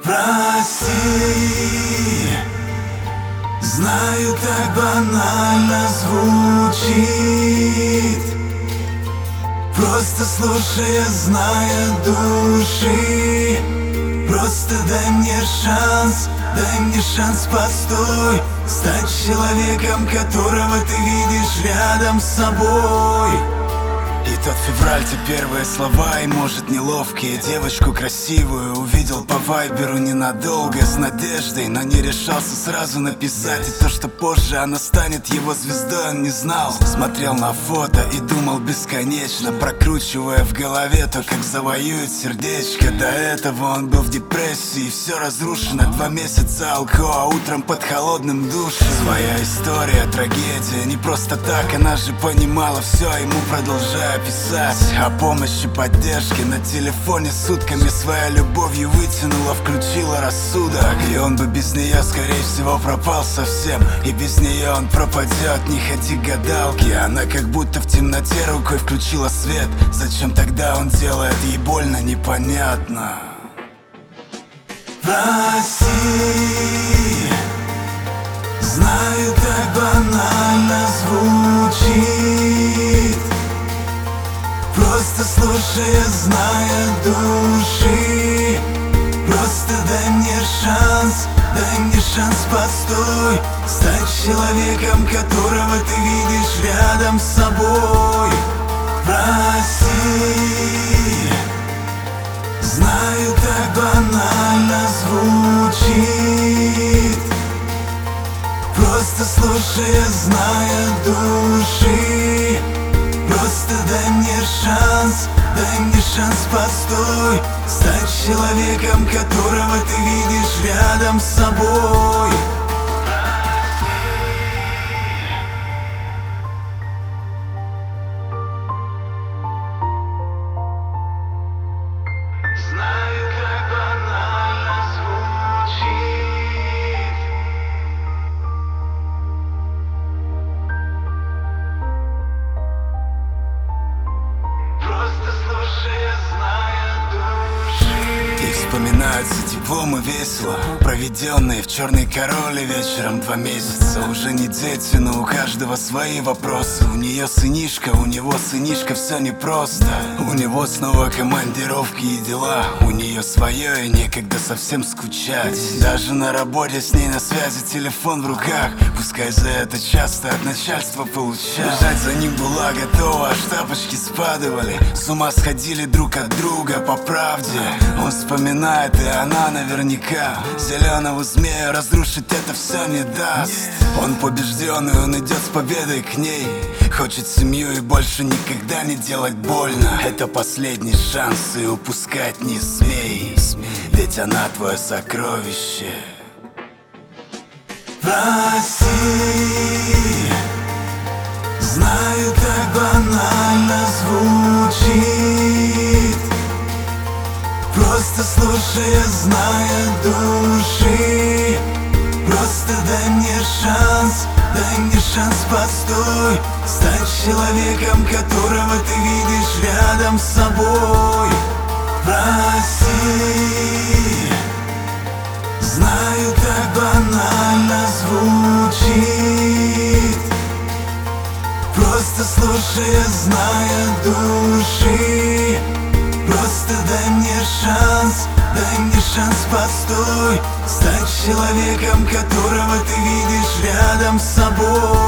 Прости, знаю, так банально звучит. Просто слушая, зная души. Просто дай мне шанс, постой. Стать человеком, которого ты видишь рядом с собой. И тот февраль, те первые слова, и может неловкие. Девочку красивую увидел по вайберу ненадолго, с надеждой, но не решался сразу написать. И то, что позже она станет его звездой, он не знал. Смотрел на фото и думал бесконечно, прокручивая в голове то, как завоюет сердечко. До этого он был в депрессии, все разрушено. 2 месяца алко, а утром под холодным душем. Своя история, трагедия, не просто так. Она же понимала все, а ему продолжая писать о помощи, поддержке. На телефоне сутками своей любовью вытянула, включила рассудок. И он бы без нее, скорее всего, пропал совсем. И без нее он пропадет, не ходи к гадалке. Она как будто в темноте рукой включила свет. Зачем тогда он делает ей больно, непонятно. Прости, знаю, так банально звучит. Просто слушая, зная души. Просто дай мне шанс, постой. Стать человеком, которого ты видишь рядом с собой. Прости, знаю, так банально звучит. Просто слушая, зная души. Просто дай мне шанс, постой. Стать человеком, которого ты видишь рядом с собой. Знаю, как банально звучит. Просто слушая, зная души. И вспоминаются теплом и весело, проведенные в Черной Короле вечером 2 месяца. Уже не дети, но у каждого свои вопросы. У нее сынишка, у него сынишка, все непросто. У него снова командировки и дела. У нее свое и некогда совсем скучать. Даже на работе с ней на связи, телефон в руках. Пускай за это часто от начальства получать. Бежать за ним была готова, аж тапочки спадывали. С ума сходили друг от друга, по правде. Он вспоминает, и она наверняка. Зеленого змея разрушить это все не даст. Он побежденный, он идет с победой к ней. Хочет семью и больше никогда не делать больно. Это последний шанс, и упускать не смей. Ведь она твое сокровище. Прости, знаю, так банально звучит. Просто слушая, зная души. Просто дай мне шанс, постой. Стать человеком, которого ты видишь рядом с собой. Прости, знаю, так банально звучит. Просто слушая, зная души. Просто дай мне шанс, постой. Стать человеком, которого ты видишь рядом с собой.